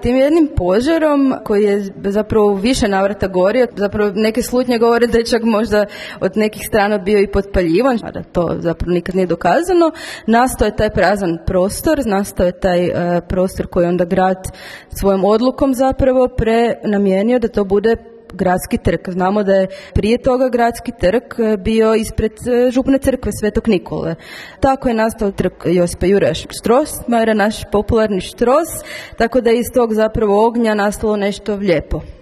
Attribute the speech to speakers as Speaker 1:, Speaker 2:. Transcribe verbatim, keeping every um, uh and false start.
Speaker 1: tim jednim požarom koji je zapravo više navrata gorio, zapravo neke slutnje govore da je čak možda od nekih strana bio i potpaljivan, a da to zapravo nikad nije dokazano, nastao je taj prazan prostor, nastao je taj uh, prostor koji onda grad svojom odlukom zapravo prenamijenio da to bude gradski trg. Znamo da je prije toga gradski trg bio ispred župne crkve Svetog Nikole. Tako je nastao trg Josipa Juraja Strossmayera, naš popularni Štros, tako da je iz tog zapravo ognja nastalo nešto lijepo.